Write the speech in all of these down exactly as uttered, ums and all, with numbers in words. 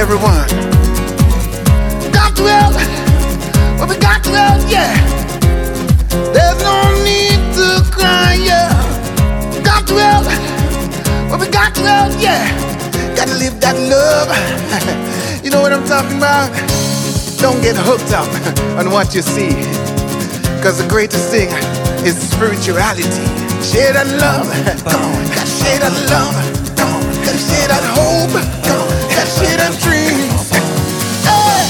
everyone. Got to help, but we got to help, yeah. There's no need to cry, yeah. Got to help, but we got to help, yeah. Gotta live that love. You know what I'm talking about? Don't get hooked up on what you see, cause the greatest thing is spirituality. Share that love, come on. Gotta share that love, come on. Gotta share that hope, come on. Gotta share that dreams. Hey.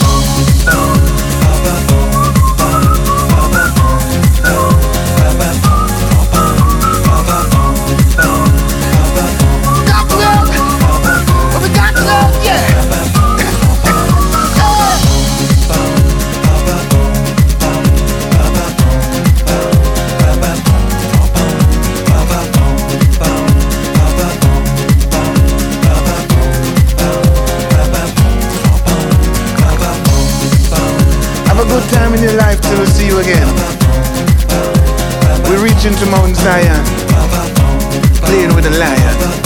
Got to love, but we got to love, yeah. Good time in your life till we see you again. We're reaching to Mount Zion, playing with the lion.